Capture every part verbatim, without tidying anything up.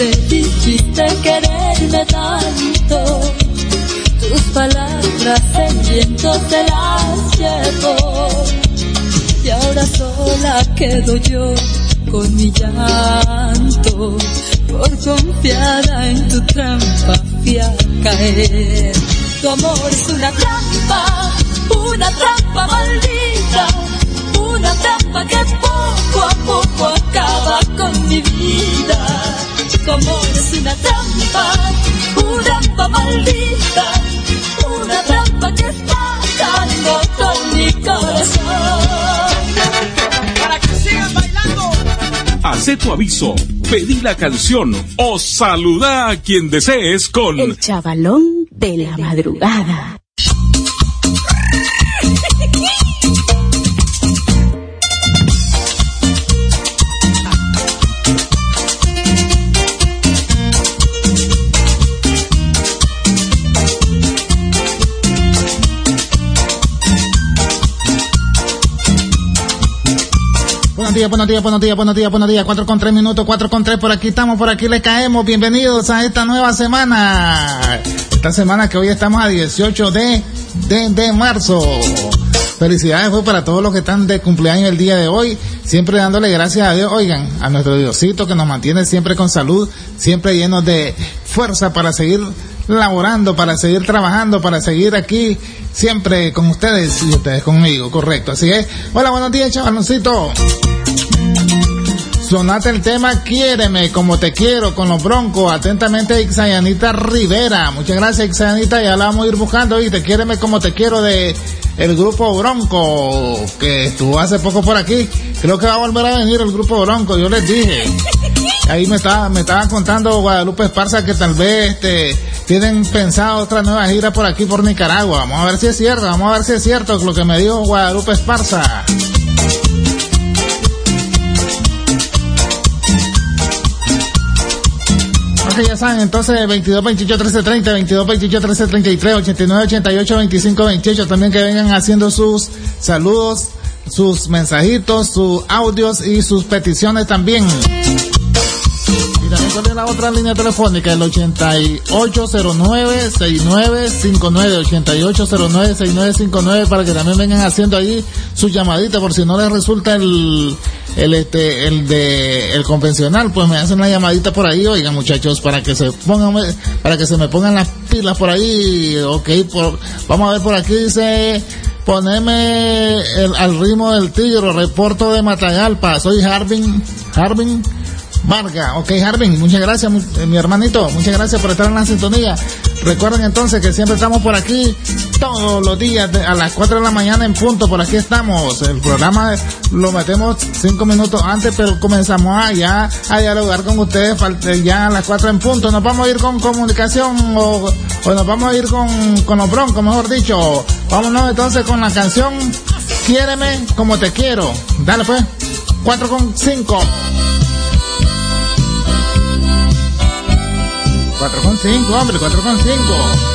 te dijiste quererme tanto. Tus palabras en viento se las llevo. Y ahora sola quedo yo con mi llanto. Por confiada en tu trampa fui a caer. Tu amor es una trampa, una trampa maldita. Una trampa que poco a poco acaba con mi vida. Tu amor es una trampa, una trampa maldita. Una trampa que está dando con mi corazón. Para que sigan bailando. Hacé tu aviso, pedí la canción o saluda a quien desees con El Chavalón de la Madrugada. Buenos días, buenos días, buenos días, buenos días, buenos días. Cuatro con tres minutos, cuatro con tres, por aquí estamos, por aquí le caemos. Bienvenidos a esta nueva semana. Esta semana que hoy estamos a dieciocho de, de, de marzo. Felicidades pues para todos los que están de cumpleaños el día de hoy. Siempre dándole gracias a Dios, oigan, a nuestro Diosito que nos mantiene siempre con salud, siempre llenos de fuerza para seguir laborando, para seguir trabajando, para seguir aquí siempre con ustedes y ustedes conmigo, correcto. Así es. Hola, buenos días, chavaloncito. Sonate el tema Quiéreme como te quiero con los Broncos. Atentamente, Ixayanita Rivera. Muchas gracias, Ixayanita. Ya la vamos a ir buscando. Y te Quiéreme como te quiero de el grupo Bronco, que estuvo hace poco por aquí. Creo que va a volver a venir el grupo Bronco. Yo les dije. Ahí me estaba, me estaba contando Guadalupe Esparza que tal vez este, tienen pensado otra nueva gira por aquí, por Nicaragua. Vamos a ver si es cierto. Vamos a ver si es cierto lo que me dijo Guadalupe Esparza. Ok, ya saben, entonces veintidós veintiocho trece treinta, veintidós veintiocho trece treinta y tres, ochenta y nueve ochenta y ocho veinticinco veintiocho. También que vengan haciendo sus saludos, sus mensajitos, sus audios y sus peticiones también. Y también con la otra línea telefónica, el ochenta y ocho cero nueve, sesenta y nueve cincuenta y nueve, ochenta y ocho cero nueve, sesenta y nueve cincuenta y nueve, para que también vengan haciendo ahí sus llamaditas, por si no les resulta el el este el de el convencional, pues me hacen una llamadita por ahí. Oigan, muchachos, para que se pongan, para que se me pongan las pilas por ahí. Okay, por, vamos a ver por aquí, dice: poneme el, al ritmo del tigre, reporto de Matagalpa, soy Harbin Harbin Varga. Ok, Harbin, muchas gracias, mi, mi hermanito, muchas gracias por estar en la sintonía. Recuerden entonces que siempre estamos por aquí todos los días de, a las cuatro de la mañana en punto. Por aquí estamos. El programa lo metemos cinco minutos antes, pero comenzamos a, ya a dialogar con ustedes ya a las cuatro en punto. Nos vamos a ir con comunicación o, o nos vamos a ir con, con los Broncos, mejor dicho. Vámonos entonces con la canción Quiéreme como te quiero. Dale pues, cuatro con cinco. cuatro con cinco, hombre, cuatro con cinco.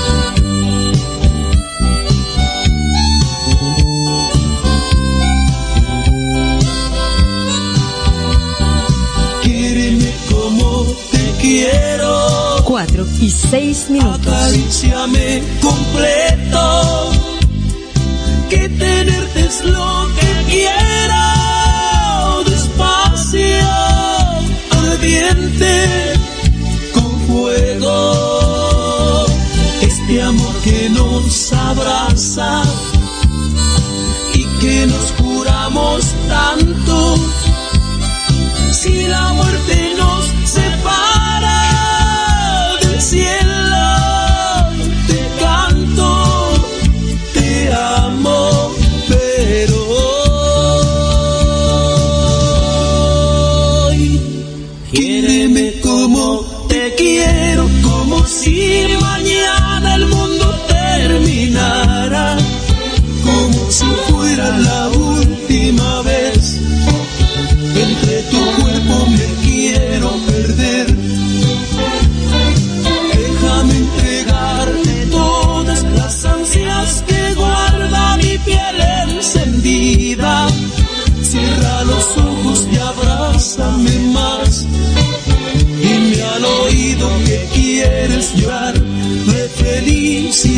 Quiéreme como te quiero. Cuatro y seis minutos. Acaríciame completo. Que tenerte es lo que quiero. Despacio, ardiente. Fuego, este amor que nos abraza y que nos juramos tanto. Si la muerte nos separa del cielo, te canto, te amo, pero hoy quiéreme como te quiero, como si mañana el mundo terminara.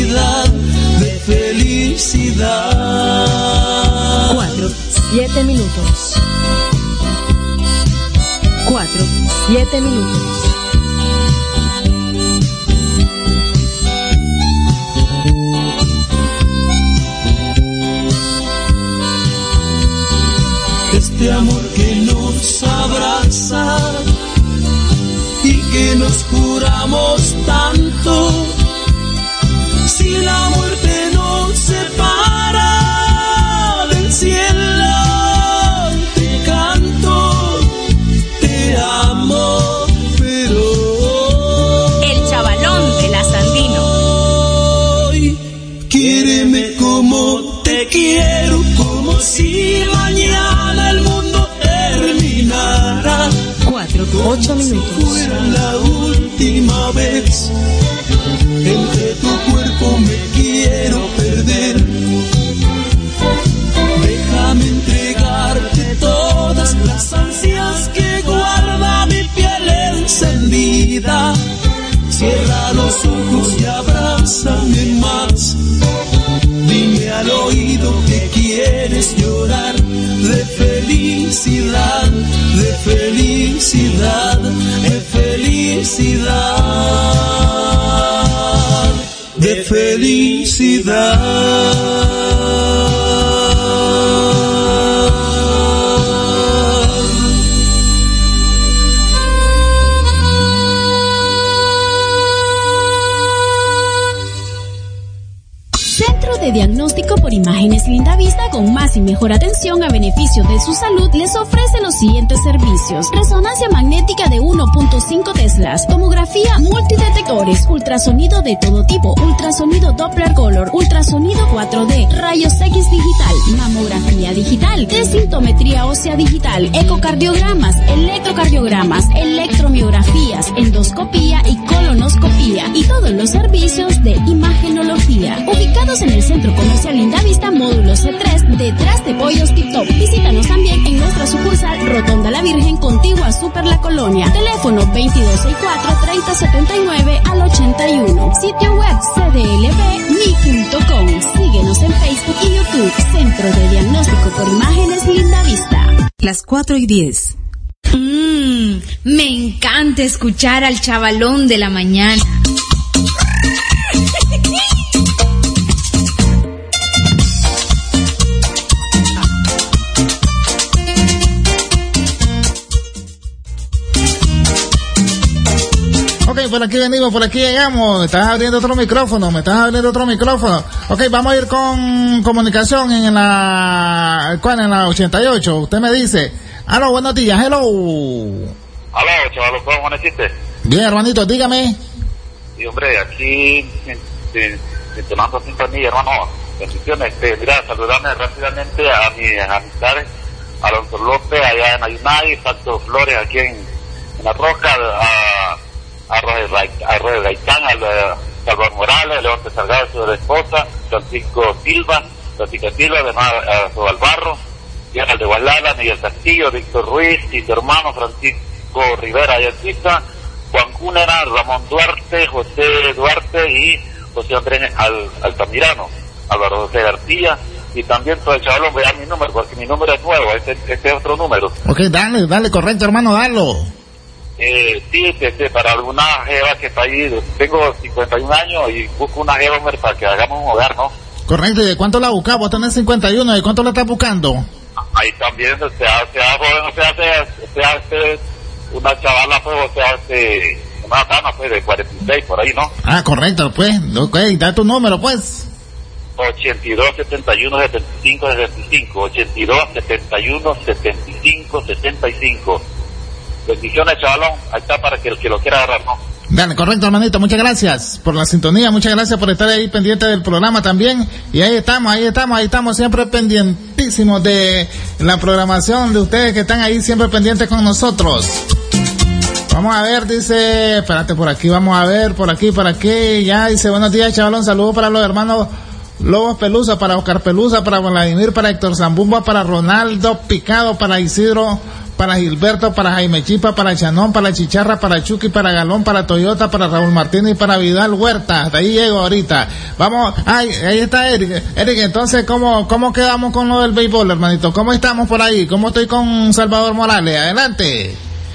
felicidad, de felicidad. Cuatro, siete minutos. Cuatro, siete minutos. Este amor que nos abraza y que nos juramos tanto, si la muerte nos separa del cielo, te canto, te amo, pero el chavalón de la Sandino. Hoy quiéreme como te quiero, como si mañana el mundo terminara. Cuatro, ocho minutos. Fuera la última vez, entre tu cuerpo me quiero perder. Déjame entregarte todas las ansias que guarda mi piel encendida. Cierra los ojos y abrázame más. Dime al oído que quieres llorar de felicidad, de felicidad, de felicidad, de felicidad. De diagnóstico por imágenes Lindavista, con más y mejor atención a beneficio de su salud, les ofrece los siguientes servicios: resonancia magnética de uno punto cinco teslas, tomografía multidetectores, ultrasonido de todo tipo, ultrasonido Doppler Color, ultrasonido cuatro D, rayos X digital, mamografía digital, desintometría ósea digital, ecocardiogramas, electrocardiogramas, electromiografías, endoscopía y colonoscopía, y todos los servicios de imagenología. Ubicados en el Centro Comercial Lindavista, módulo C tres, detrás de Pollos Tip Top. Visítanos también en nuestra sucursal Rotonda La Virgen, contigua a Super La Colonia. Teléfono veintidós sesenta y cuatro, treinta setenta y nueve al ochenta y uno. Sitio web c d l b m i punto com. Síguenos en Facebook y YouTube. Centro de Diagnóstico por Imágenes Lindavista. Las cuatro y diez. Mmm, me encanta escuchar al chavalón de la mañana. Ok, por aquí venimos, por aquí llegamos. Me estás abriendo otro micrófono, me estás abriendo otro micrófono. Ok, vamos a ir con comunicación en la, ¿cuál? En la ochenta y ocho. Usted me dice, aló, buenos días, hello. Aló, chaval, ¿cómo amaneciste? Bien, hermanito, dígame. Y hombre, aquí, entonando sintonía, hermano, bendiciones. Este, mira, saludarme rápidamente a mis amistades, a Alonso López, allá en Ayunay, Santo Flores, aquí en, en La Roca, a a Roger Gaitán, a Salvador Morales, a León de Salgado, a su esposa, Francisco Silva, Francisco Silva, además a su Albarro, y al de Guadalajara, Miguel Castillo, Víctor Ruiz y su hermano Francisco Rivera, allá en Suiza, Juan Cúnera, Ramón Duarte, José Duarte y José Andrés Al, Altamirano, Álvaro José García, y también todo el chavalón, vean mi número, porque mi número es nuevo, este, este es otro número. Ok, dale, dale, correcto, hermano, dalo. Eh, sí, este, para alguna jeva que está ahí, tengo cincuenta y un años y busco una jeva, hombre, para que hagamos un hogar, ¿no? Correcto, ¿y de cuánto la buscas? Vos tenés cincuenta y uno, ¿de cuánto la estás buscando? Ahí también se hace, joven, se hace, se hace una chavala, pues, o se hace una dama, pues, de cuarenta y seis, por ahí, ¿no? Ah, correcto, pues, ok, da tu número, pues. ochenta y dos, setenta y uno, setenta y cinco, sesenta y cinco, ochenta y dos, setenta y uno, setenta y cinco, sesenta y cinco. Bendiciones, chavalón. Ahí está para que el que lo quiera agarrar, ¿no? Dale, correcto, hermanito. Muchas gracias por la sintonía. Muchas gracias por estar ahí pendiente del programa también. Y ahí estamos, ahí estamos, ahí estamos siempre pendientísimos de la programación de ustedes que están ahí siempre pendientes con nosotros. Vamos a ver, dice, espérate, por aquí, vamos a ver, por aquí, por aquí. Ya dice, buenos días, chavalón. Saludos para los hermanos Lobos Pelusa, para Oscar Pelusa, para Vladimir, para Héctor Zambumba, para Ronaldo Picado, para Isidro para Gilberto, para Jaime Chipa, para Chanón, para Chicharra, para Chucky, para Galón, para Toyota, para Raúl Martínez y para Vidal Huerta. Hasta ahí llego ahorita. Vamos, ay, ahí está Eric. Eric, entonces, ¿cómo, cómo quedamos con lo del béisbol, hermanito? ¿Cómo estamos por ahí? ¿Cómo estoy con Salvador Morales? Adelante.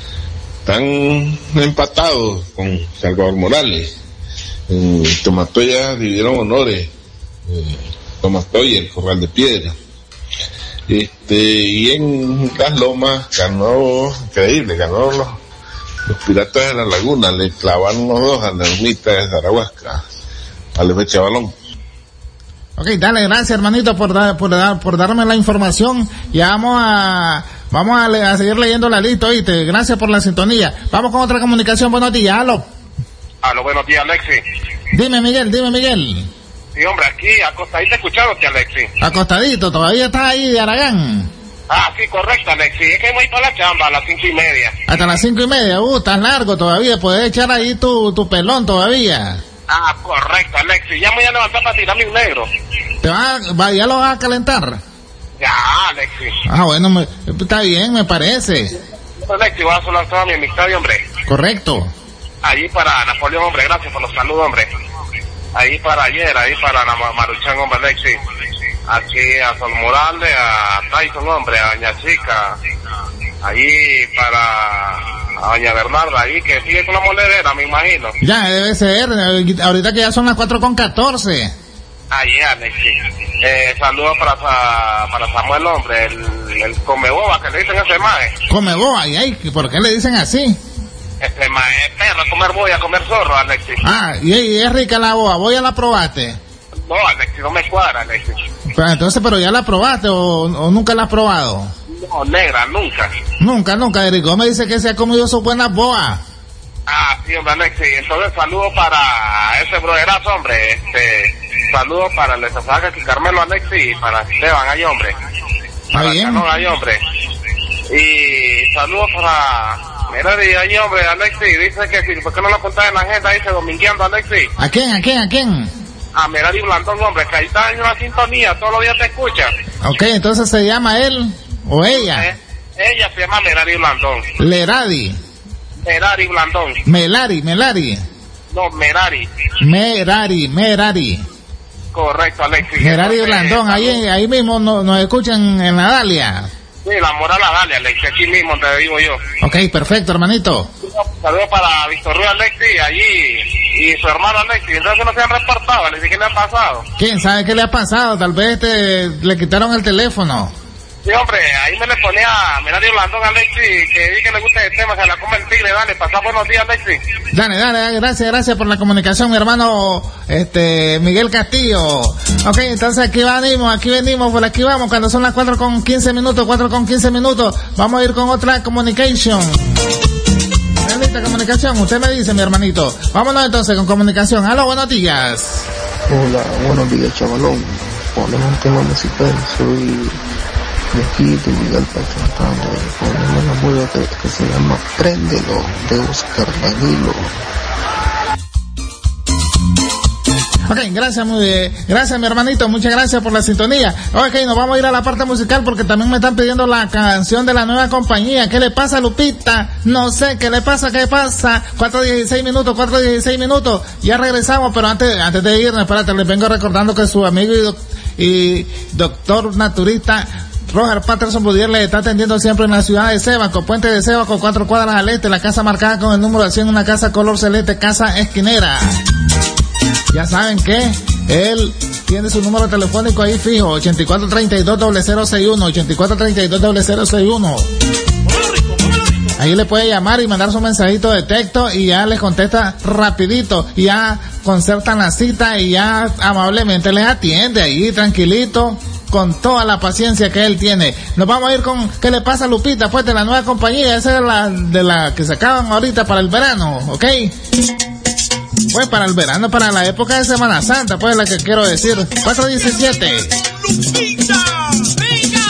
Están empatados con Salvador Morales. En Tomatoya dividieron honores. Eh, Tomatoya, el Corral de Piedra. Este, y en Las Lomas ganó, increíble, ganó los, los Piratas de la Laguna, le clavaron los dos a la ermita de Zarahuasca, al F Chavalón. Ok, dale, gracias hermanito por, dar, por, dar, por darme la información. Ya vamos a, vamos a, le, a seguir leyendo la lista, oíste, gracias por la sintonía. Vamos con otra comunicación, buenos días, aló. Aló, buenos días, Alexi. Dime, Miguel, dime, Miguel. Sí, hombre, aquí, acostadito escuchándote, Alexi. Acostadito, todavía estás ahí de Aragán. Ah, sí, correcto, Alexi. Es que voy para la chamba a las cinco y media. Hasta las cinco y media, uh, estás largo todavía, puedes echar ahí tu, tu pelón todavía. Ah, correcto, Alexi. Ya me voy a levantar para tirarme un negro. ¿Te vas a, ya lo vas a calentar? Ya, Alexi. Ah, bueno, me, está bien, me parece. Alexi, voy a saludar toda mi amistad, hombre. Correcto. Ahí para Napoleón, hombre, gracias por los saludos, hombre. Ahí para ayer, ahí para Maruchan, hombre, Alexi. Aquí a Sol Morales, a Tyson, hombre, a Doña Chica. Ahí para a Doña Bernarda, ahí que sigue con la moledera, me imagino. Ya, debe ser, ahorita que ya son las cuatro con catorce. Ahí, Alexi. Eh, saludos para, para Samuel, hombre, el, el Comeboba, que le dicen ese mae. Comeboba, ¿y ahí? ¿Por qué le dicen así? Este mae, perro, comer boya, comer zorro, Alexi. Ah, y, y es rica la boa, ¿boya la probaste? No, Alexi, no me cuadra, Alexi. Pero entonces, ¿pero ya la probaste o, o nunca la has probado? No, negra, nunca. Nunca, nunca, Erico me dice que se ha comido sus buenas boas. Ah, sí, hombre, Alexi. Entonces, saludos para ese broderazo, hombre. Este, saludos para el Estazaga y Carmelo, Alexi, y para Esteban, ahí, hombre. Para Canón, ahí, hombre. Y saludos para... Mira, de ahí, hombre, Alexi, dice que si, ¿por qué no lo contás en la agenda? Dice domingueando, Alexi. ¿A quién, a quién, a quién? A Merari Blandón, hombre, que ahí está en una sintonía, todos los días te escucha. Ok, entonces se llama él o ella. Eh, ella se llama Merari Blandón. Leradi. Merari Blandón. Melari, Melari. No, Merari. Merari, Merari. Correcto, Alexi. Merari Entonces, Blandón, ahí, ahí mismo nos, nos escuchan en la Dalia. Sí, la moral la Dalia, Alexi, aquí mismo te digo yo. Ok, perfecto, hermanito. Saludos para Víctor Ruiz, Alexi, allí, y su hermano Alexi. Entonces no se han reportado, Alexi, ¿qué le ha pasado? ¿Quién sabe qué le ha pasado? Tal vez te, le quitaron el teléfono. Sí, hombre, ahí me le ponía a Merari Blandón, Alexi, que di que le gusta el tema, se la come el tigre, dale, pasá buenos días, Alexi. Dale, dale, gracias, gracias por la comunicación, mi hermano, este, Miguel Castillo. Ok, entonces aquí venimos, aquí venimos, por aquí vamos, cuando son las cuatro con quince minutos, cuatro con quince minutos, vamos a ir con otra comunicación. ¿Lista comunicación? Usted me dice, mi hermanito. Vámonos entonces con comunicación. Aló, buenos días. Hola, buenos días, chavalón. Ponemos un tema musical, soy de aquí, de Villalpa, tratando de ponerme una música que, que se llama Préndelo, de Oscar Danilo. Ok, gracias, muy bien. Gracias, mi hermanito, muchas gracias por la sintonía. Ok, nos vamos a ir a la parte musical porque también me están pidiendo la canción de la nueva compañía. ¿Qué le pasa, Lupita? No sé, ¿qué le pasa? ¿Qué pasa? cuatro dieciséis minutos, cuatro dieciséis minutos. Ya regresamos, pero antes, antes de irnos, espérate, les vengo recordando que su amigo y, doc, y doctor naturista Roger Patterson Budier le está atendiendo siempre en la ciudad de Sébaco, Puente de Sébaco, cuatro cuadras al este, la casa marcada con el número de cien, una casa color celeste, casa esquinera. Ya saben que él tiene su número telefónico ahí fijo, ochenta y cuatro treinta y dos cero cero sesenta y uno, ochenta y cuatro treinta y dos cero cero sesenta y uno. Ahí le puede llamar y mandar su mensajito de texto y ya les contesta rapidito, y ya concertan la cita y ya amablemente les atiende ahí tranquilito, con toda la paciencia que él tiene. Nos vamos a ir con ¿qué le pasa, Lupita? Pues de la nueva compañía, esa es la de la que sacaban ahorita para el verano, ¿ok? Pues para el verano, para la época de Semana Santa, pues la que quiero decir. cuatro diecisiete. ¡Lupita! ¡Venga!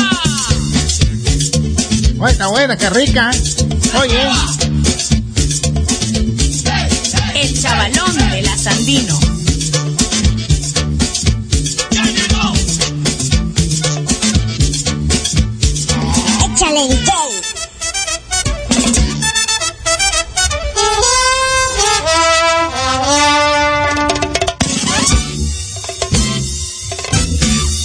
Oye, está buena, qué rica. Oye. El chavalón de la Sandino. Échale, Jay.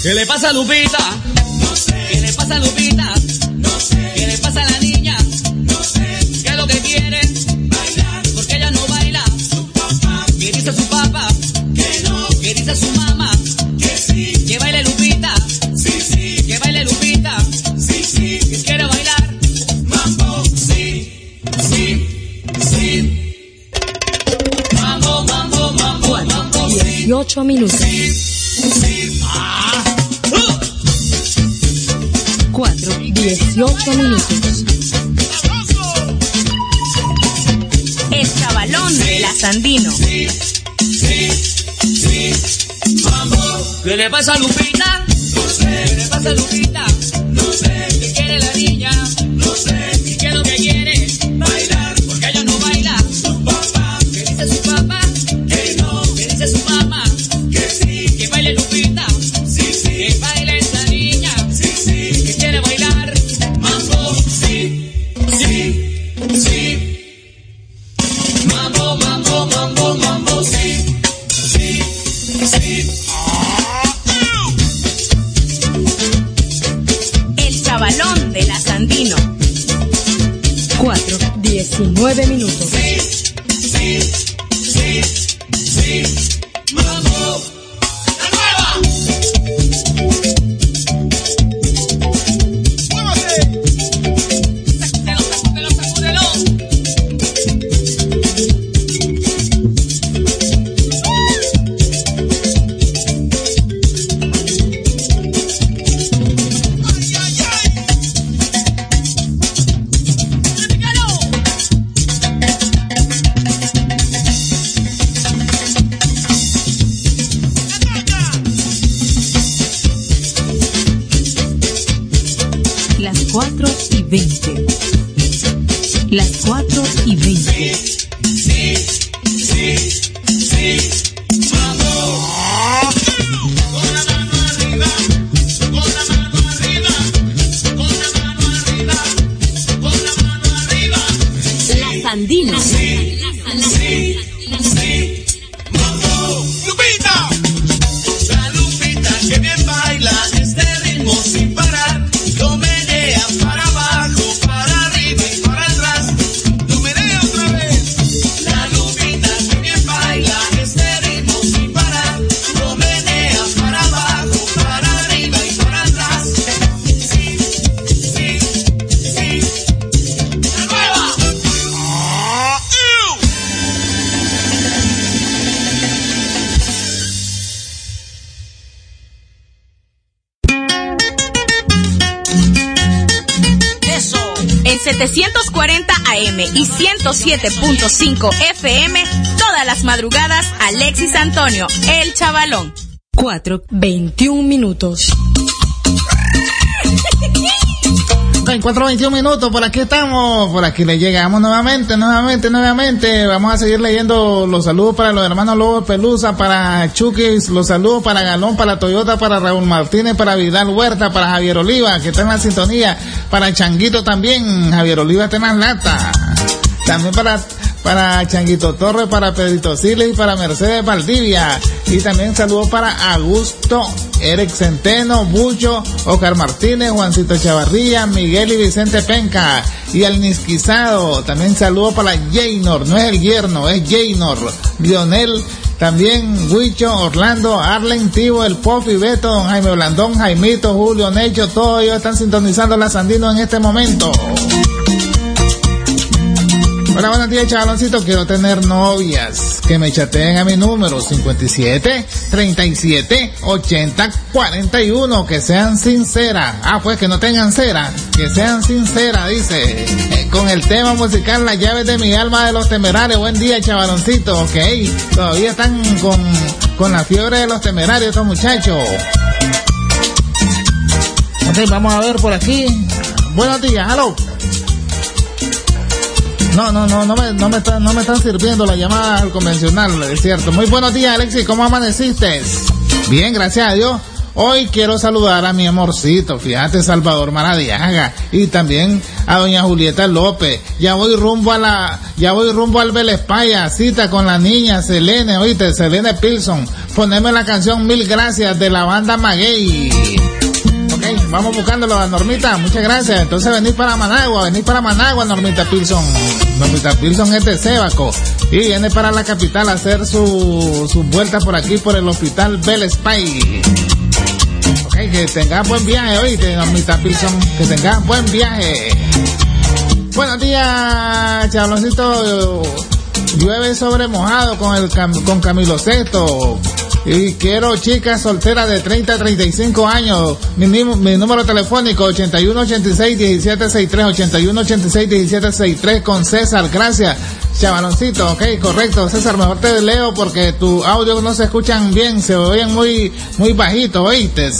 ¿Qué le pasa a Lupita? No sé. ¿Qué le pasa a Lupita? No sé. ¿Qué le pasa a la niña? No sé. ¿Qué es lo que quiere? Bailar. Porque ella no baila. Su papá. ¿Qué dice su papá? Que no. ¿Qué dice su mamá? Que sí. Que baile Lupita. Sí, sí. Que baile Lupita. Sí, sí. ¿Que quiere bailar? Mambo. Sí. Sí. Sí. Mambo, mambo, mambo, mambo. Sí. dieciocho minutos. Sí. Sí. Ah. cuatro, dieciocho minutos. El chavalón de la Sandino. Sí, sí, sí. Mambo. ¿Qué le pasa a Lupita? No sé. ¿Qué le pasa a Lupita? No sé. ¿Qué quiere la niña? No sé. ¿Y qué es lo que quiere? Bailar. Porque ella no baila. Su papá. ¿Qué dice su papá? Que no. ¿Qué dice su mamá? Que sí. Que baile Lupita. Sí, sí. Que baile esa niña. Sí, sí. Que quiere bailar. Mambo. Sí. Sí. Sí. Mambo, mambo, mambo, mambo. Sí. Sí. Sí. El chavalón de la Sandino. cuatro, diecinueve minutos. Sí. Sí. Sí. Sí. Mambo. La nueva. Sacúdelo, sacúdelo, sacúdelo. Las cuatro y veinte. Las cuatro y veinte. Sí. Sí. Sí. Mambo. Con la mano arriba. Con la mano arriba. Con la mano arriba. Con la mano arriba. La Sandino. Sí. Sí. Sí. Mambo. Lupita. La Lupita que bien baila este ritmo sin parar. Lo menea para abajo, para arriba y para atrás. Lo menea otra vez. La Lupita que bien baila este ritmo sin parar. Lo menea para abajo, para arriba y para atrás. Sí, sí, sí. La nueva. En setecientos cuarenta A M y ciento siete punto cinco F M, todas las madrugadas, Alexis Antonio, el chavalón. cuatro, veintiún minutos. En cuatro veintiún minutos, por aquí estamos, por aquí le llegamos nuevamente, nuevamente, nuevamente. Vamos a seguir leyendo los saludos para los hermanos Lobos Pelusa, para Chuquis, los saludos para Galón, para Toyota, para Raúl Martínez, para Vidal Huerta, para Javier Oliva, que está en la sintonía, para Changuito también, Javier Oliva está en las latas. También para para Changuito Torres, para Pedrito Siles y para Mercedes Valdivia. Y también saludos para Augusto, Eric Centeno, Bucho, Oscar Martínez, Juancito Chavarría, Miguel y Vicente Penca. Y al Nisquizado, también saludos para Jaynor, no es el yerno, es Jaynor, Lionel, también Huicho, Orlando, Arlen, Tibo, El Pofi, Beto, Don Jaime Blandón, Jaimito, Julio, Necho, todos ellos están sintonizando la Sandino en este momento. Hola, buenos días, chavaloncito. Quiero tener novias que me chateen a mi número cincuenta y siete, treinta y siete, ochenta, cuarenta y uno. Que sean sinceras. Ah, pues que no tengan cera. Que sean sinceras, dice. Eh, con el tema musical Las llaves de mi alma de Los Temerarios. Buen día, chavaloncito. Ok. Todavía están con, con la fiebre de Los Temerarios estos muchachos. Ok, vamos a ver por aquí. Buenos días, hello. No, no, no, no me, no me están, no me están sirviendo la llamada al convencional, es cierto. Muy buenos días, Alexis, ¿cómo amaneciste? Bien, gracias a Dios. Hoy quiero saludar a mi amorcito, fíjate, Salvador Maradiaga, y también a doña Julieta López. Ya voy rumbo a la, ya voy rumbo al Belespaya, cita con la niña Selene, oíste, Selene Pilson. Poneme la canción Mil Gracias de la banda Maguey. Ok, vamos buscándolo a Normita, muchas gracias. Entonces venís para Managua, venís para Managua, Normita Pilson. Normita Pilson es de Sébaco y viene para la capital a hacer su, su vuelta por aquí por el hospital Belespay. Ok, que tengas buen viaje, oíste, Normita Pilson, que tengas buen viaje. Buenos días, chavaloncito. Llueve sobre mojado con el con Camilo Sesto. Y quiero chicas solteras de treinta a treinta y cinco años. Mi, mi número telefónico ochenta y uno ochenta y seis diecisiete sesenta y tres, ochenta y uno ochenta y seis diecisiete sesenta y tres con César. Gracias, chavaloncito. Ok, correcto. César, mejor te leo porque tu audio no se escuchan bien, se oyen muy, muy bajito, ¿oíste?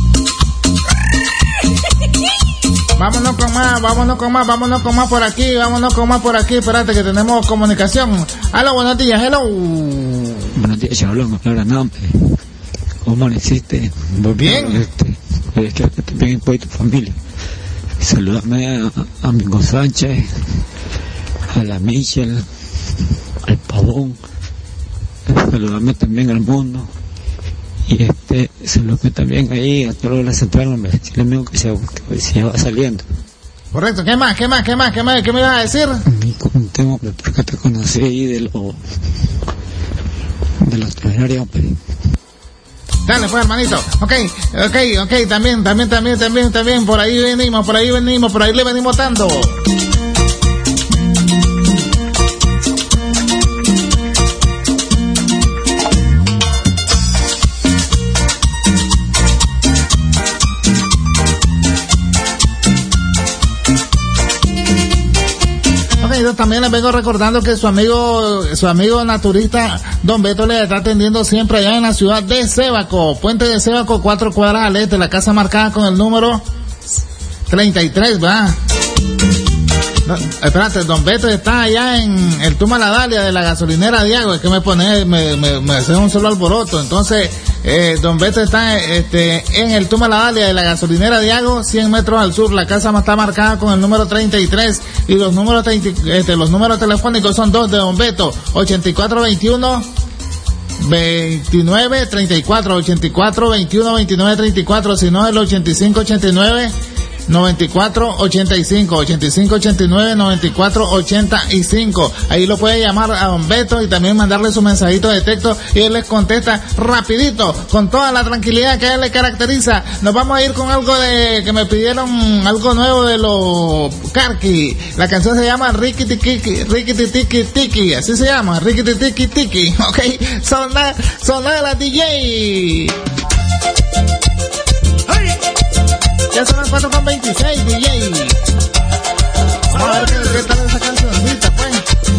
Vámonos con más, vámonos con más, vámonos con más por aquí, vámonos con más por aquí. Espérate que tenemos comunicación. Aló, buenos días, hello. Buenos días, Chavalón, habla nombre. ¿Cómo le hiciste? Bien. Este, espero que también por tu familia. Saludame a, a Mingo Sánchez, a la Michelle, al Pavón. Saludame también al mundo. Y este, saludame también ahí a todos los centrales, hombre. Decirle amigo que se, que se va saliendo. Correcto, ¿qué más? ¿Qué más? ¿Qué más? ¿Qué más? ¿Qué me ibas a decir? Me conté, hombre, porque te conocí ahí de lo de los temerarios, hombre. Dale pues, hermanito. Ok, ok, ok, también, también, también, también, también, por ahí venimos, por ahí venimos, por ahí le venimos dando. También les vengo recordando que su amigo, su amigo naturista Don Beto le está atendiendo siempre allá en la ciudad de Sébaco, Puente de Sébaco, cuatro cuadras al este, la casa marcada con el número treinta y tres, ¿verdad? No, espérate, Don Beto está allá en el Tuma La Dalia de la gasolinera Diago, es que me pone, me, me, me hace un solo alboroto, entonces, eh, Don Beto está, este, en el Tuma La Dalia de la gasolinera Diago, cien metros al sur, la casa está marcada con el número treinta y tres, y los números, este, los números telefónicos son dos de Don Beto, ochenta y cuatro veintiuno, veintinueve treinta y cuatro, ochenta y cuatro veintiuno, veintinueve treinta y cuatro, si no el ochenta y cinco ochenta y nueve, noventa y cuatro ochenta y cinco, ochenta y cinco ochenta y nueve, noventa y cuatro ochenta y cinco. Ahí lo puede llamar a Don Beto y también mandarle su mensajito de texto y él les contesta rapidito, con toda la tranquilidad que a él le caracteriza. Nos vamos a ir con algo de que me pidieron, algo nuevo de los Carqui. La canción se llama Riquiti Tiki, Riquiti Tiki Tiki, así se llama, Riquiti Tiki Tiki, ok. Sonar, sonar la D J. Ya son las cuatro con veintiséis, D J. Vamos a ver qué, qué tal esa cancioncita, pues.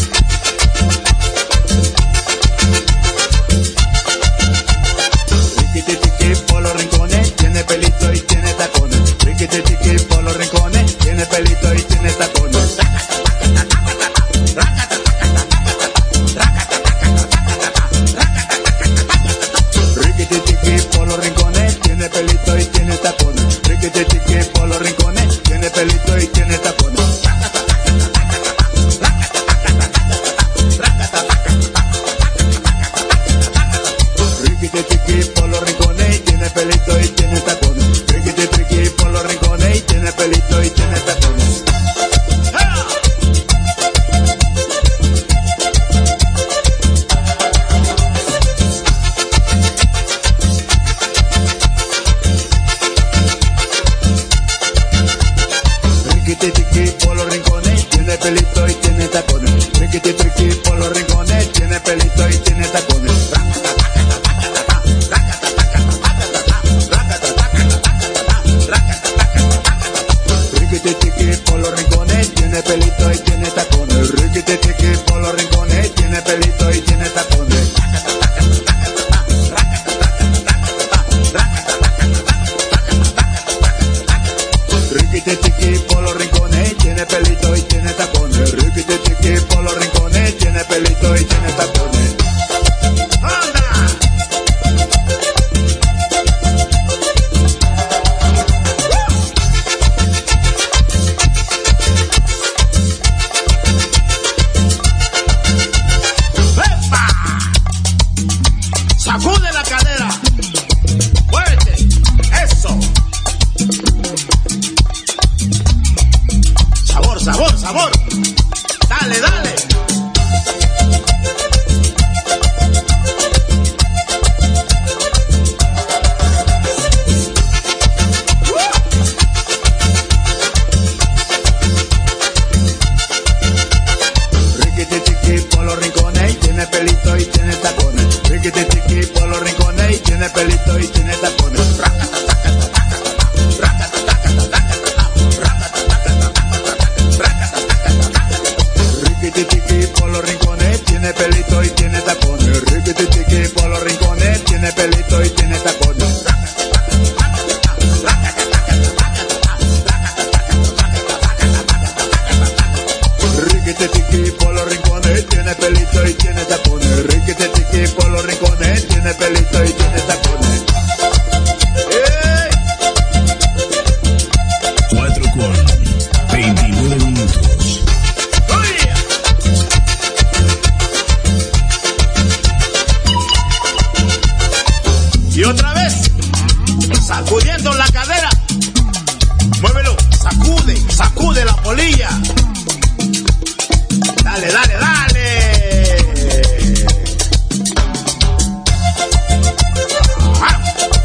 Riquiti tiki por los rincones, tiene pelito y tiene tacones. Riquiti tiki por los rincones, tiene pelito y tiene tacones. Riquiti tiki por los rincones, tiene pelito y tiene tacones. Riquiti tiki por los rincones, tiene pelito y tiene tacones. Riquiti tiki por los rincones, tiene pelito y tiene tacones. Riquiti tiki por los rincones, tiene pelito y tiene tacones. Riquiti tiki por los rincones, tiene pelito y tiene tacones. Riquiti tiki por los rincones, tiene pelito y tiene tacones. Riquiti tiki por los rincones, tiene pelito y tiene tacones. Riquiti tiki por los rincones, tiene pelito y tiene tacones. Riquiti tiki por los rincones, tiene pelito y tiene tacones. Riquiti tiki por los rincones, tiene pelito y tiene tacones. Riquiti tiqui por los rincones, tiene pelito y tiene tacones. Riquiti tiqui por los rincones, tiene pelito y tiene tacones. Riquiti tiqui por los rincones, tiene pelito y tiene tacones. Riquiti tiqui por los rincones, tiene pelito y tiene tacones. cuatro con veintinueve minutos. Y otra vez, sacudiendo la cadera. Muévelo, sacude, sacude la polilla. Dale, dale, dale. Ah.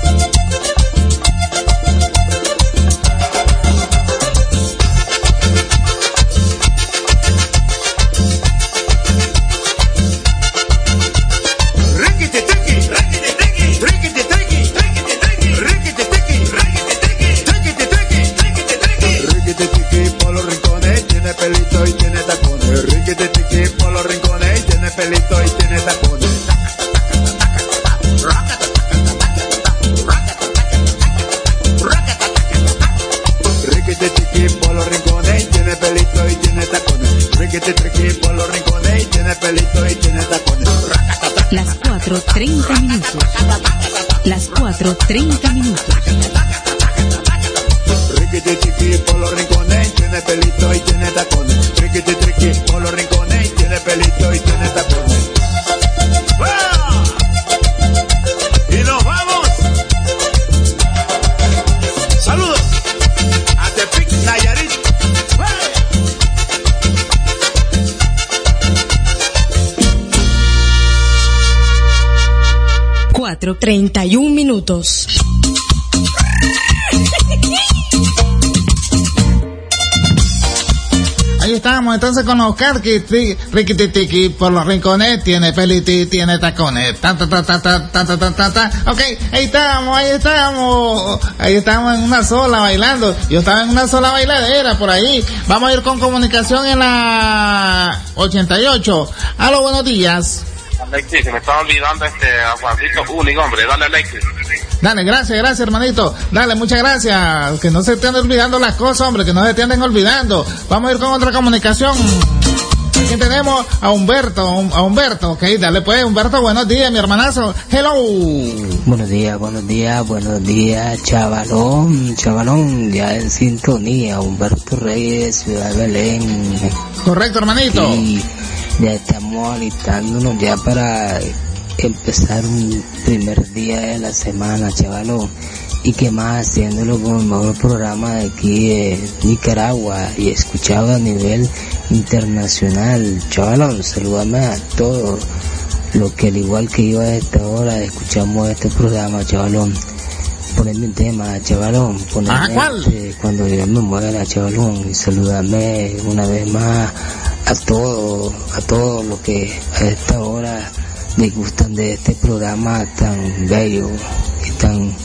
Riquiti tiqui, riquiti tiqui, riquiti tiqui, riquiti tiqui, riquiti tiqui, riquiti tiqui, riquiti tiqui, riquiti tiqui. Riquiti tiqui por los rincones, tiene pelito y tiene tacones. Riquiti tiqui por los rincones, tiene pelito y tiene tacones. Riquiti tiqui por los rincones, tiene pelito y tiene tacones. Riquiti tiqui por los rincones, tiene pelito y tiene tacones. Las cuatro treinta minutos. Las cuatro treinta minutos. Riquiti tiqui por los rincones, tiene pelito y tiene tacones. Riquiti tiqui por los rincones, tiene pelito y tiene tacones. ¡Ah! Y nos vamos. Saludos a Tepic, Nayarit. Cuatro treinta y un minutos. Ahí estamos entonces con Oscar, que riquiti tiqui por los rincones, tiene peliti, tiene tacones. Ta, ta, ta, ta, ta, ta, ta, ta, ta, ta. Ok, ahí estamos, ahí estamos. Ahí estamos en una sola bailando. Yo estaba en una sola bailadera por ahí. Vamos a ir con comunicación en la ochenta y ocho. Aló, buenos días. Alexis, se me estaba olvidando este a Juancito Único, hombre, dale Alexis. Dale, gracias, gracias, hermanito. Dale, muchas gracias. Que no se estén olvidando las cosas, hombre, que no se estén olvidando. Vamos a ir con otra comunicación. Aquí tenemos a Humberto, a Humberto, ok, dale pues, Humberto, buenos días, mi hermanazo. Hello. Buenos días, buenos días, buenos días, chavalón, chavalón, ya en sintonía, Humberto Reyes, Ciudad de Belén. Correcto, hermanito. Y ya estamos alistándonos ya para empezar un primer día de la semana, chavalón. Y que más, haciéndolo con el mejor programa de aquí de Nicaragua y escuchado a nivel internacional. Chavalón, saludame a todos los que al igual que yo a esta hora escuchamos este programa, chavalón. Poneme un tema, chavalón, poneme ¿Ah, cuál? Este, cuando yo me muera, chavalón, y saludame una vez más a todos, a todos los que a esta hora les gustan de este programa tan bello y tan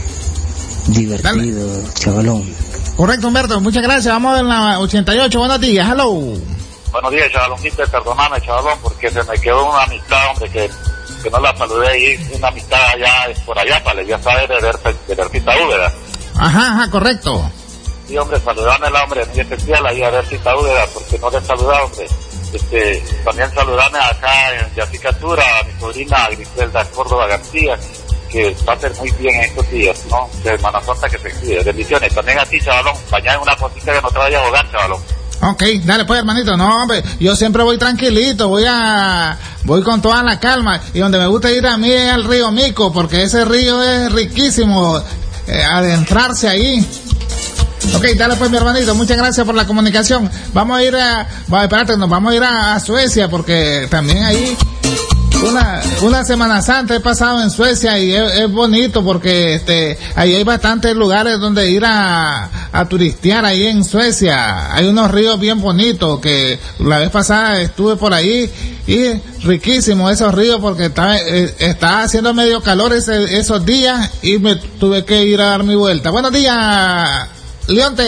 divertido. Dale. Chavalón. Correcto, Humberto, muchas gracias. Vamos en la ochenta y ocho, buenos días, hello. Buenos días, chavalonquito, perdóname, chavalón, porque se me quedó una amistad, hombre, que, que no la saludé ahí, una amistad allá, por allá, para ya saber de ver, de Bertita Úbeda. Ajá, ajá, correcto. Sí, hombre, saludame al hombre, muy especial ahí a Bertita Úbeda, porque no le he saludado, hombre. Este, también saludame acá en Yacicatura a mi sobrina Griselda Córdoba García, que va a ser muy bien en estos días, ¿no? De Hermana Santa que se cuide. Bendiciones. También a ti, chavalón. Bañar en una cosita que no te vaya a ahogar, chavalón. Ok, dale pues, hermanito. No, hombre, yo siempre voy tranquilito, voy a, voy con toda la calma. Y donde me gusta ir a mí es al río Mico, porque ese río es riquísimo, eh, adentrarse ahí. Ok, dale pues, mi hermanito, muchas gracias por la comunicación. Vamos a ir a, bueno, espérate, nos vamos a ir a, a Suecia, porque también ahí una una Semana Santa he pasado en Suecia y es, es bonito porque este ahí hay bastantes lugares donde ir a, a turistear ahí en Suecia. Hay unos ríos bien bonitos que la vez pasada estuve por ahí y riquísimo esos ríos porque está, eh, está haciendo medio calor ese, esos días y me tuve que ir a dar mi vuelta. Buenos días, Leonte.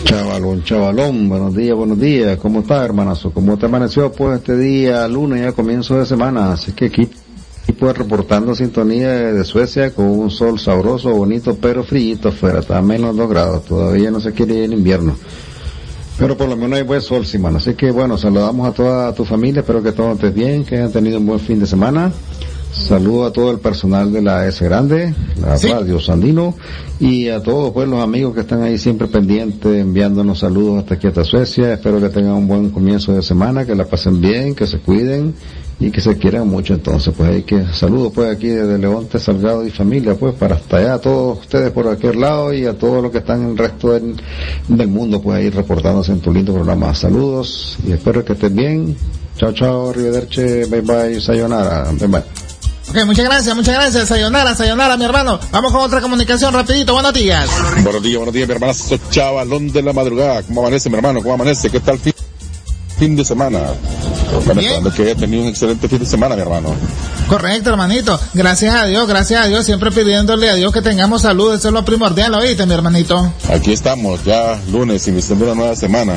Chavalón, chavalón, buenos días, buenos días. ¿Cómo está, hermanazo? ¿Cómo te amaneció pues este día lunes, ya comienzo de semana? Así que aquí, aquí pues reportando sintonía de Suecia con un sol sabroso, bonito, pero frío afuera. Está a menos dos grados, todavía no se quiere ir el invierno. Pero por lo menos hay buen sol, sí, mano. Así que bueno, saludamos a toda tu familia, espero que todos estés bien, que hayan tenido un buen fin de semana. Saludo a todo el personal de la S Grande, la ¿Sí? Radio Sandino, y a todos pues los amigos que están ahí siempre pendientes, enviándonos saludos hasta aquí hasta Suecia. Espero que tengan un buen comienzo de semana, que la pasen bien, que se cuiden y que se quieran mucho. Entonces pues hay que saludos pues aquí desde Leonte, Salgado y familia, pues para hasta allá a todos ustedes por aquel lado y a todos los que están en el resto del, del mundo pues ahí reportándose en tu lindo programa. Saludos y espero que estén bien. Chao, chao, arrivederci, bye bye, sayonara, bye bye. Ok, muchas gracias, muchas gracias. Sayonara, sayonara, mi hermano. Vamos con otra comunicación rapidito. Buenos días. Buenos días, buenos días, mi hermano. Soy Chavalón de la madrugada. ¿Cómo amanece, mi hermano? ¿Cómo amanece? ¿Qué tal fin, fin de semana? Bueno, esperando que haya tenido un excelente fin de semana, mi hermano. Correcto, hermanito. Gracias a Dios, gracias a Dios. Siempre pidiéndole a Dios que tengamos salud. Eso es lo primordial, ¿oíste, mi hermanito? Aquí estamos, ya lunes, iniciando una nueva semana.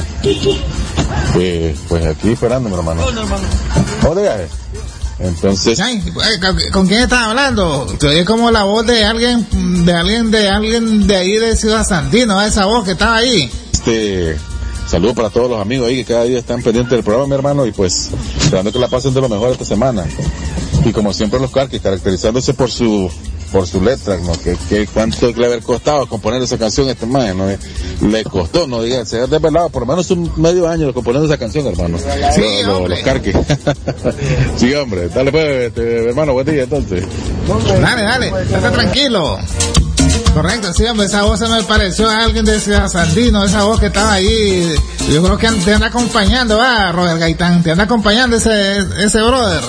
Eh, pues aquí esperando, mi hermano. Hola, hermano. Hola, entonces, ay, ¿con quién estás hablando? Te oye como la voz de alguien, de alguien, de alguien de ahí de Ciudad Sandino, esa voz que estaba ahí. Este, saludo para todos los amigos ahí que cada día están pendientes del programa, mi hermano, y pues esperando que la pasen de lo mejor esta semana. Y como siempre los Carquis, caracterizándose por su por su letra, ¿no? Que, que cuánto le haber costado componer esa canción a este man, ¿no? Le costó, no diga, se ha desvelado por lo menos un medio año componiendo esa canción, hermano. Sí, lo, lo, los Carquis. Sí, hombre, dale pues, este, hermano, buen día entonces. Dale, dale, estate tranquilo. Correcto, sí, hombre, esa voz se me pareció a alguien de Ciudad Sandino, esa voz que estaba ahí. Yo creo que te anda acompañando, ah, Robert Gaitán, te anda acompañando ese, ese brother.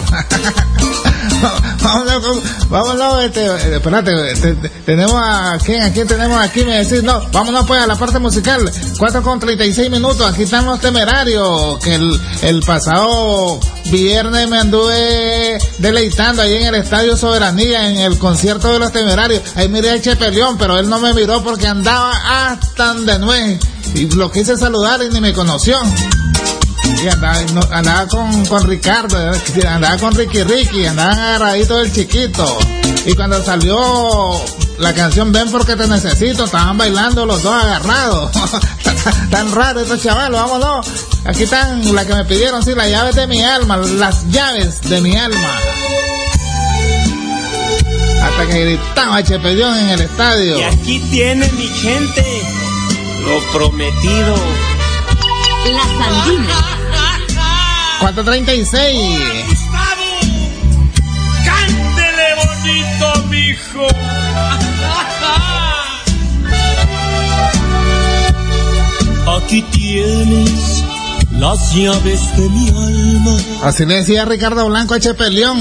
Vámonos, vámonos, este, espérate, te, te, tenemos a quién, a quién tenemos aquí, me decís, no, vámonos pues a la parte musical, cuatro con treinta y seis minutos, aquí están los Temerarios, que el, el pasado viernes me anduve deleitando ahí en el Estadio Soberanía, en el concierto de los Temerarios, ahí miré a Chepelión, pero él no me miró porque andaba hasta de nuez, y lo quise saludar y ni me conoció. Y andaba, no, andaba con, con Ricardo, andaba con Ricky Ricky, andaban agarraditos del chiquito. Y cuando salió la canción Ven porque te necesito, estaban bailando los dos agarrados. Tan raro estos chavalos, vámonos. Aquí están las que me pidieron, sí, las llaves de mi alma, las llaves de mi alma. Hasta que gritaba Chepellón en el estadio. Y aquí tiene mi gente, lo prometido. La Sandina. cuatro treinta y seis. Gustavo, cántele bonito, mijo. Aquí tienes las llaves de mi alma. Así le decía Ricardo Blanco a Chepelión.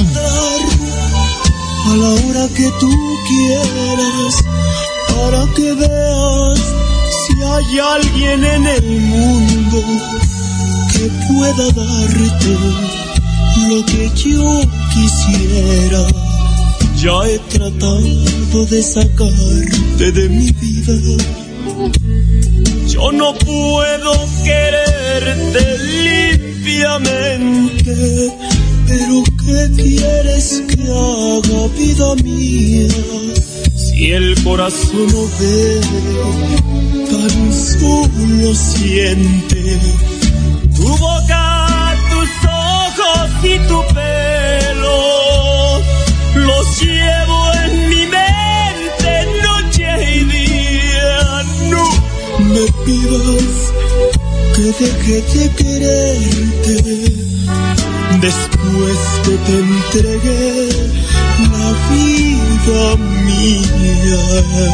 A la hora que tú quieras, para que veas si hay alguien en el mundo que pueda darte lo que yo quisiera. Ya he tratado de sacarte de mi vida. Yo no puedo quererte limpiamente, pero ¿qué quieres que haga, vida mía? Si el corazón no ve, tan solo siente. Tu boca, tus ojos y tu pelo, los llevo en mi mente noche y día. No me pidas que deje de quererte después que te entregué la vida mía.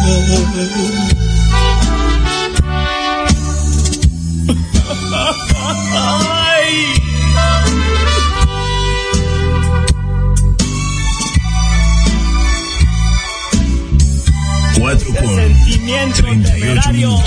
Cuatro por treinta y ocho minutos.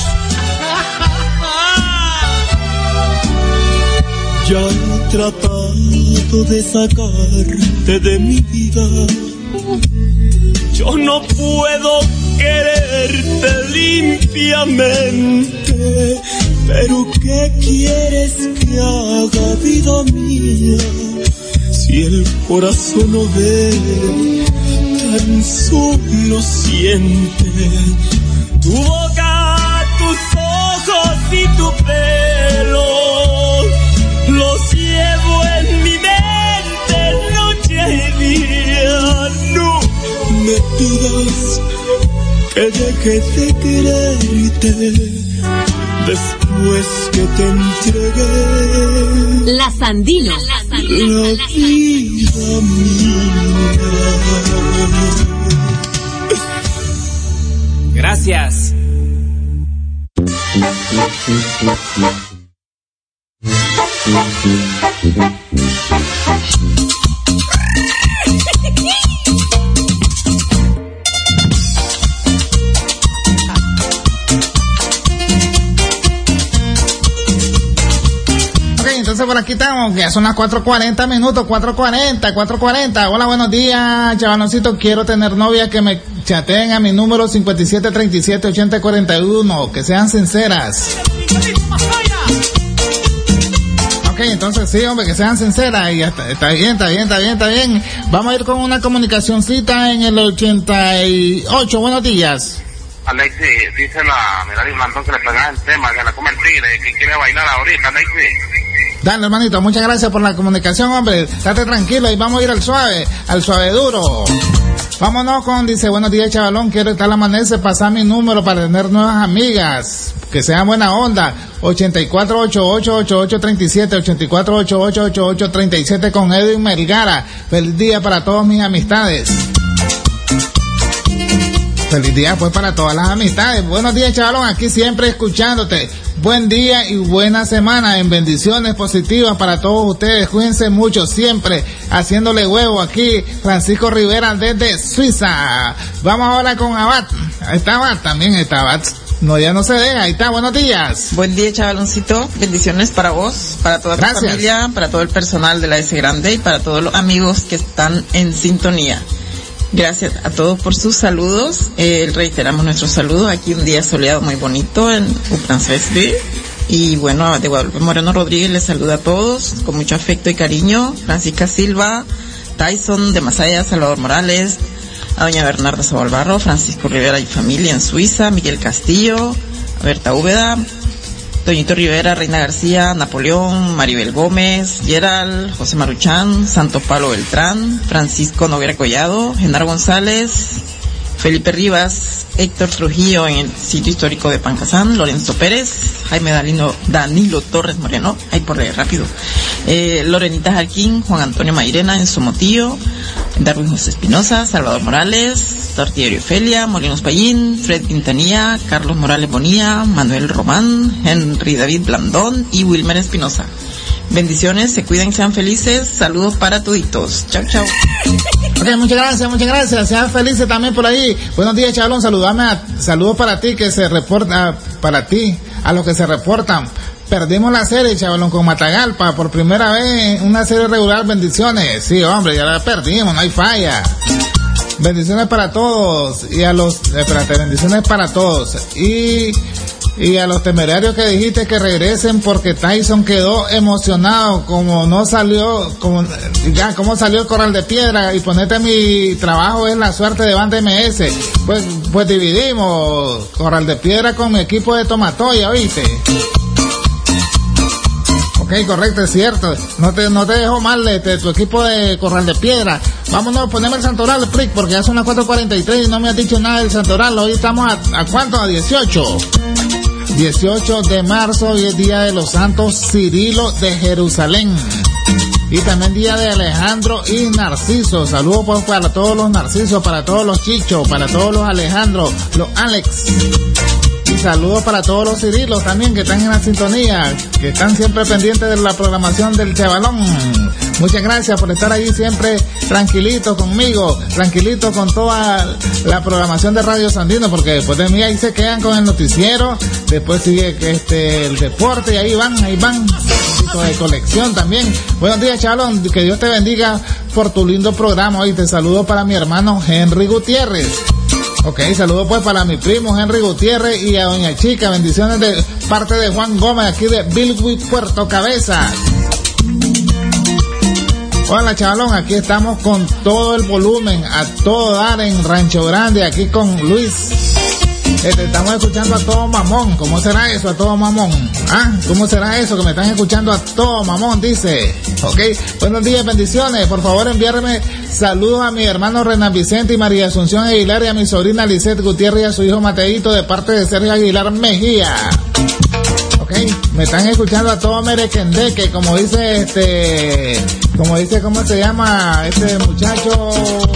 Ya he tratado de sacarte de mi vida. Yo no puedo quererte limpiamente. Pero ¿qué quieres que haga, vida mía? Si el corazón no ve, tan solo siente. Tu boca, tus ojos y tu pelo, los llevo en mi mente noche y día. No me pidas que deje de quererte después que te entregué La Sandino. la vida mía. Gracias. Entonces por aquí estamos, que ya son las cuatro cuarenta minutos, cuatro cuarenta, cuatro cuarenta. Hola, buenos días, chavaloncito. Quiero tener novia que me chateen a mi número cincuenta y siete treinta y siete ochenta cuarenta y uno, que sean sinceras. Ok, entonces sí, hombre, que sean sinceras. Y está, está bien, está bien, está bien, está bien. Vamos a ir con una comunicacioncita en el ochenta y ocho. Buenos días. Alexi, dice la Melanie Blandón que le pegas el tema, que la come el tigre, que quiere bailar ahorita, Alexi. Dale, hermanito, muchas gracias por la comunicación, hombre. Estate tranquilo y vamos a ir al suave, al suave duro. Vámonos con, dice, buenos días, chavalón, quiero estar al amanecer, pasar mi número para tener nuevas amigas, que sean buena onda. ochenta y cuatro ochenta y ocho ochenta y ocho treinta y siete, ochenta y cuatro ochenta y ocho ochenta y ocho treinta y siete con Edwin Melgara. Feliz día para todas mis amistades. Feliz día pues para todas las amistades. Buenos días, chavalón, aquí siempre escuchándote. Buen día y buena semana, en bendiciones positivas para todos ustedes. Cuídense mucho, siempre haciéndole huevo aquí. Francisco Rivera desde Suiza. Vamos ahora con Abad. Ahí está Abad, también está Abad. No, ya no se deja, ahí está, buenos días. Buen día, chavaloncito. Bendiciones para vos, para toda tu Gracias. familia, para todo el personal de la S Grande y para todos los amigos que están en sintonía. Gracias a todos por sus saludos. Eh, reiteramos nuestro saludo. Aquí un día soleado muy bonito en Uprancesti. Y bueno, de Guadalupe Moreno Rodríguez les saluda a todos con mucho afecto y cariño. Francisca Silva, Tyson de Masaya, Salvador Morales, a doña Bernarda Zabalbarro, Francisco Rivera y familia en Suiza, Miguel Castillo, a Berta Úbeda, Doñito Rivera, Reina García, Napoleón, Maribel Gómez, Gerald, José Maruchán, Santo Pablo Beltrán, Francisco Noguera Collado, Genaro González, Felipe Rivas, Héctor Trujillo en el sitio histórico de Pancasán, Lorenzo Pérez, Jaime Danilo, Danilo Torres Moreno, ahí por ahí rápido, eh, Lorenita Jarquín, Juan Antonio Mairena en Somotillo, Darwin José Espinosa, Salvador Morales, Tortillerio Ofelia, Molinos Payín, Fred Quintanilla, Carlos Morales Bonilla, Manuel Román, Henry David Blandón y Wilmer Espinosa. Bendiciones, se cuiden, sean felices, saludos para toditos. Chao, chao. Ok, muchas gracias, muchas gracias. Sean felices también por ahí. Buenos días, chavalón. Saludame a, saludos para ti que se reporta, para ti, a los que se reportan. Perdimos la serie, chavalón, con Matagalpa por primera vez en una serie regular. Bendiciones. Sí, hombre, ya la perdimos, no hay falla. Bendiciones para todos y a los, espérate, bendiciones para todos. Y Y a los temerarios que dijiste que regresen porque Tyson quedó emocionado como no salió, como ya como salió el Corral de Piedra y ponete mi trabajo es la suerte de Banda M S. Pues, pues dividimos Corral de Piedra con mi equipo de Tomatoya, ¿oíste? Ok, correcto, es cierto. No te, no te dejo mal este, tu equipo de Corral de Piedra. Vámonos, ponemos el Santoral, Prick, porque ya son las cuatro cuarenta y tres y no me has dicho nada del Santoral. Hoy estamos a, ¿a cuánto? A dieciocho. dieciocho de marzo y es día de los santos Cirilo de Jerusalén. Y también día de Alejandro y Narciso. Saludos pues para todos los Narcisos, para todos los Chichos, para todos los Alejandro, los Alex. Y saludos para todos los Cirilos también que están en la sintonía, que están siempre pendientes de la programación del Chavalón. Muchas gracias por estar ahí siempre tranquilito conmigo, tranquilito con toda la programación de Radio Sandino, porque después de mí ahí se quedan con el noticiero, después sigue este el deporte y ahí van, ahí van, un poquito de colección también. Buenos días, Chavalón, que Dios te bendiga por tu lindo programa. Hoy te saludo para mi hermano Henry Gutiérrez. Ok, saludos pues para mi primo Henry Gutiérrez y a doña Chica, bendiciones de parte de Juan Gómez, aquí de Bilwi, Puerto Cabezas. Hola chavalón, aquí estamos con todo el volumen, a todo dar en Rancho Grande, aquí con Luis. Este, estamos escuchando a todo mamón. ¿Cómo será eso, a todo mamón? ¿Ah? ¿Cómo será eso que me están escuchando a todo mamón? Dice. Ok, buenos días, bendiciones. Por favor, enviarme saludos a mi hermano Renan Vicente y María Asunción Aguilar y a mi sobrina Lisette Gutiérrez y a su hijo Mateito de parte de Sergio Aguilar Mejía. Ok, me están escuchando a todo merequendeque, como dice este, como dice, ¿cómo se llama este muchacho?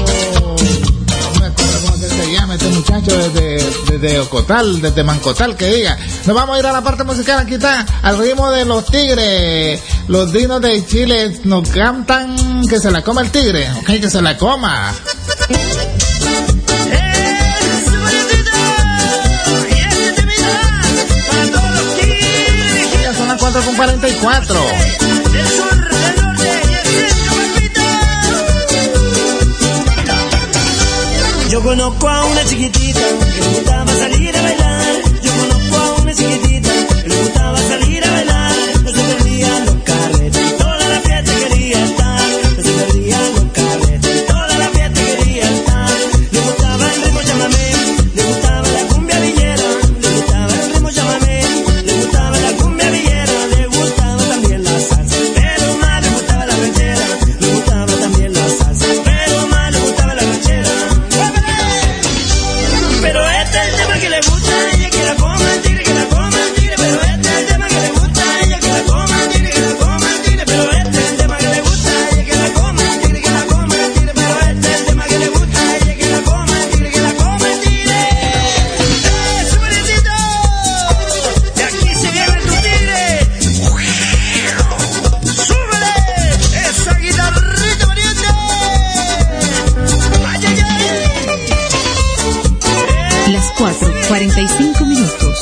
Se llama este muchacho desde, desde Ocotal, desde Mancotal, que diga. Nos vamos a ir a la parte musical, aquí está, al ritmo de los tigres. Los dinos de Chile nos cantan que se la coma el tigre, ok, que se la coma. Ya son las cuatro con cuarenta y cuatro. Yo conozco a una chiquitita que le gustaba salir a bailar. Yo conozco a una chiquitita que le gustaba salir a bailar. No se perdían los carretes, toda la fiesta quería estar. No se perdían los carretes, toda la fiesta quería estar. Le gustaba el ritmo chamamé, le gustaba la cumbia villera. Le gustaba el ritmo chamamé, le gustaba la cumbia villera. Le gustaba también la salsa, pero más le gustaba la ranchera. Le gustaba también la salsa, pero más le gustaba la ranchera. Pero este es el tema que le gusta a ella, que la coma el tigre, que la coma el tigre. Pero este es el tema que le gusta a ella, que la coma el tigre, que la coma el tigre. Pero este es el tema que le gusta a ella, que la coma el tigre, que la coma el tigre. Pero este es el tema que le gusta a ella, que la coma el tigre, que la coma el tigre. ¡Eh, súbelecito! De aquí se viene tu tigre. ¡Súbele! ¡Esa guitarrita variante! ¡Ay, ay, ay! Las cuatro, cuarenta y cinco minutos.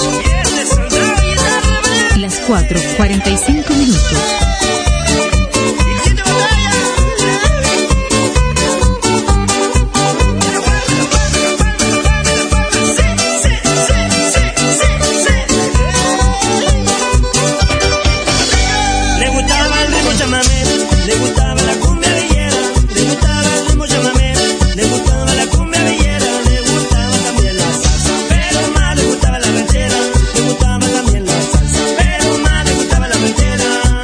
Las cuatro, cuarenta y cinco minutos. Le gustaba el ritmo chamamé, le gustaba la cumbia villera. Le gustaba el ritmo chamamé, le gustaba la cumbia villera. Le gustaba también la salsa, pero más le gustaba la ranchera. Le gustaba también la salsa, pero más le gustaba la ranchera.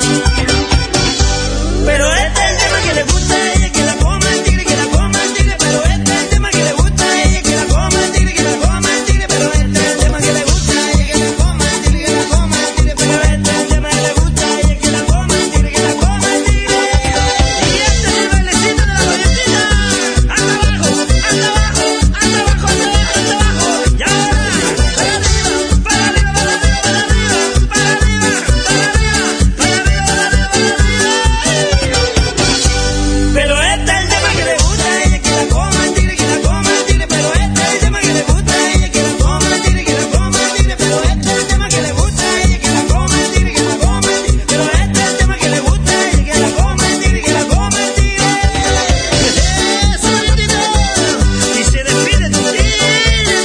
Pero este es el tema que le gusta a ella, que la coma el tigre, que la coma el tigre. Pero este es el tema que le gusta a ella, que la coma el tigre, que la coma el tigre. Pero este es el tema que le gusta a ella, que la coma el tigre, que la coma el tigre. Pero este es el tema que le gusta a ella, que la coma el tigre, que la coma el tigre. Y este es el bailecito de la variantita. Hasta abajo, hasta abajo, hasta abajo, hasta abajo, hasta abajo. Ya, para arriba, para arriba, para arriba, para arriba, para arriba, para arriba, para arriba, para arriba, para arriba. Pero este es el tema que le gusta a ella, que la coma el tigre, que la coma el tigre. Pero este es el tema que le gusta a ella, que la coma el tigre, que la coma el tigre. Pero este es el tema que le gusta a ella, que la coma el tigre, que la coma el tigre. Pero este es el tema que le gusta a ella, que la coma el tigre, que la coma el tigre. Eso, variantita. Y se despide tu tigre,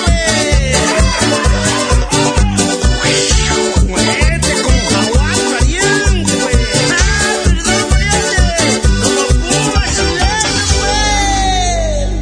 güey. Este con jaguar variante, güey. Ah, perdón, variante. Como puma chilena, güey.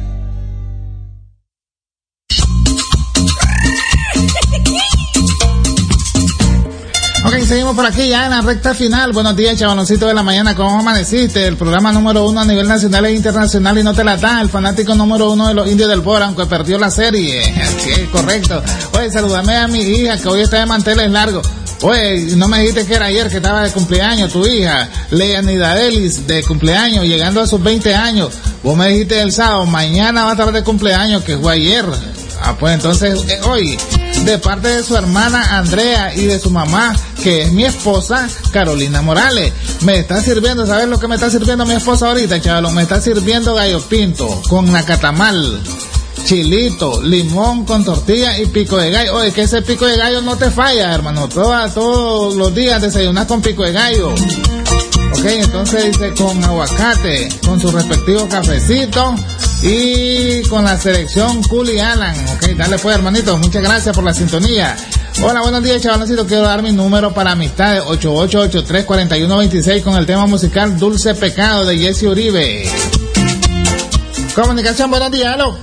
Ok, seguimos por aquí ya en la recta final. Buenos días, chavaloncito de la mañana. ¿Cómo amaneciste? El programa número uno a nivel nacional e internacional y no te la da. El fanático número uno de los indios del Bora, aunque perdió la serie. Así es, correcto. Oye, saludame a mi hija que hoy está de manteles largos. Oye, no me dijiste que era ayer que estaba de cumpleaños tu hija, Leanida Delis, de cumpleaños, llegando a sus veinte años. Vos me dijiste el sábado, mañana va a estar de cumpleaños, que fue ayer. Ah, pues entonces, eh, hoy, de parte de su hermana Andrea y de su mamá, que es mi esposa, Carolina Morales, me está sirviendo, ¿sabes lo que me está sirviendo mi esposa ahorita, chavalón? Me está sirviendo gallo pinto, con nacatamal, chilito, limón con tortilla y pico de gallo. Oye, que ese pico de gallo no te falla, hermano. Toda, todos los días desayunas con pico de gallo. Ok, entonces dice con aguacate, con su respectivo cafecito, y con la selección Culi Alan. Ok, dale pues, hermanito, muchas gracias por la sintonía. Hola, buenos días, chavaloncito. Quiero dar mi número para amistades, ocho ocho ocho tres cuatro uno dos seis, con el tema musical Dulce Pecado de Jesse Uribe. Comunicación, buenos días, aló.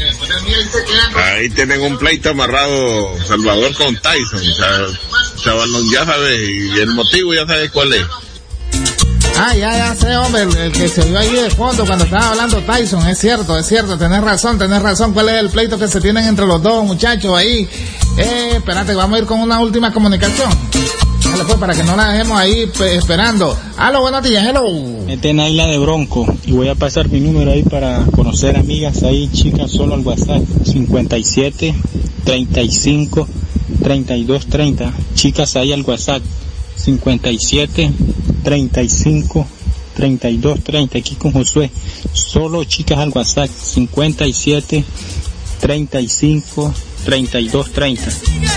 Ahí tienen un pleito amarrado Salvador con Tyson, chavalón, ya sabes, y el motivo ya sabes cuál es. Ah, ya, ya sé, hombre, el, el que se vio ahí de fondo cuando estaba hablando Tyson, es cierto, es cierto, tenés razón, tenés razón. ¿Cuál es el pleito que se tienen entre los dos muchachos ahí? Eh, espérate, vamos a ir con una última comunicación. Dale pues, para que no la dejemos ahí pues, esperando. Aló, buenos días, hello. Este es Naila de Bronco y voy a pasar mi número ahí para conocer amigas ahí, chicas, solo al WhatsApp, cincuenta y siete, treinta y cinco, treinta y dos, treinta. Chicas ahí al WhatsApp, cincuenta y siete, treinta y cinco, treinta y dos, treinta, aquí con Josué. Solo chicas al WhatsApp, cincuenta y siete, treinta y cinco, treinta y dos, treinta.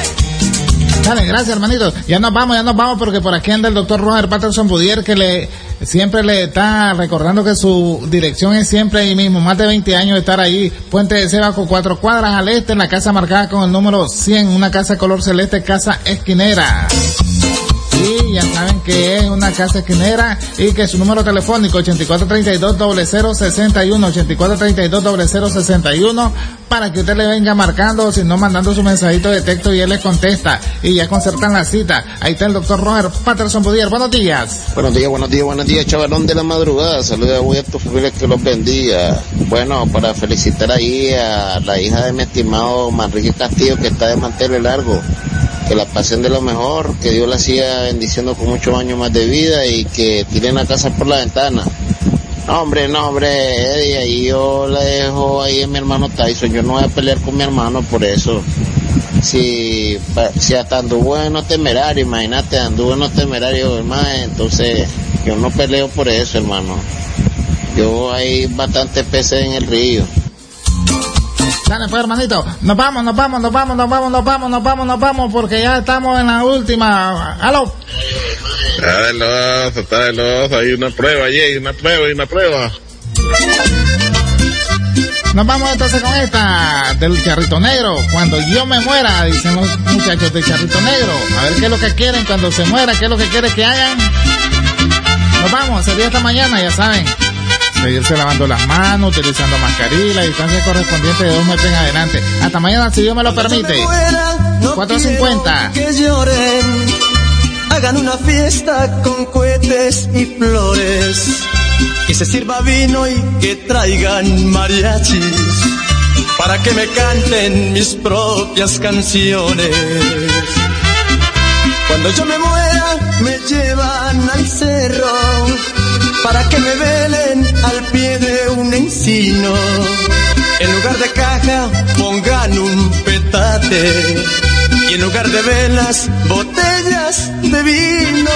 Dale, gracias, hermanito. Ya nos vamos, ya nos vamos, porque por aquí anda el doctor Roger Patterson Budier, que le siempre le está recordando que su dirección es siempre ahí mismo. Más de veinte años de estar ahí. Puente de Cebaco, cuatro cuadras al este, en la casa marcada con el número cien, una casa color celeste, casa esquinera. Y ya saben que es una casa esquinera y que su número telefónico ochenta y cuatro treinta y dos, cero cero sesenta y uno, ochenta y cuatro treinta y dos, cero cero sesenta y uno, para que usted le venga marcando, si no mandando su mensajito de texto y él les contesta y ya concertan la cita. Ahí está el doctor Roger Patterson Budier. Buenos días. Buenos días, buenos días, buenos días, chavalón de la madrugada. Saludos a tu familia, que los bendiga. Bueno, para felicitar ahí a la hija de mi estimado Manrique Castillo, que está de manteles largo. Que la pasen de lo mejor, que Dios la siga bendiciendo con muchos años más de vida y que tiren la casa por la ventana. No, hombre, no, hombre, Eddie, ahí yo la dejo ahí en mi hermano Tyson. Yo no voy a pelear con mi hermano por eso. Si, si hasta anduvo en los temerarios, imagínate, anduvo en los temerarios, hermano, entonces yo no peleo por eso, hermano. Yo hay bastantes peces en el río. Dale pues, hermanito, nos vamos, nos vamos, nos vamos, nos vamos, nos vamos, nos vamos, nos vamos, porque ya estamos en la última. Aló. Está veloz, está veloz, hay una prueba, hay una prueba, hay una prueba. Nos vamos entonces con esta del Charrito Negro. Cuando yo me muera, dicen los muchachos del Charrito Negro. A ver qué es lo que quieren cuando se muera, qué es lo que quieren que hagan. Nos vamos, sería esta mañana, ya saben. Seguirse lavando las manos, utilizando mascarilla, la distancia correspondiente de dos metros en adelante. Hasta mañana, si Dios me lo permite. cuatro cincuenta. Que lloren, hagan una fiesta con cohetes y flores, que se sirva vino y que traigan mariachis, para que me canten mis propias canciones. Cuando yo me muera, me llevan al cerro, para que me velen al pie de un encino. En lugar de caja pongan un petate, y en lugar de velas, botellas de vino.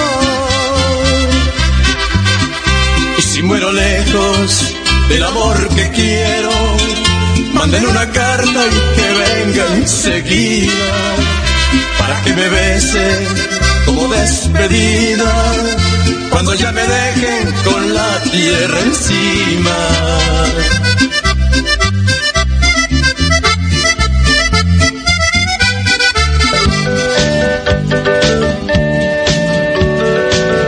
Y si muero lejos del amor que quiero, manden una carta y que venga enseguida, para que me besen como despedida, cuando ya me dejen con la tierra encima.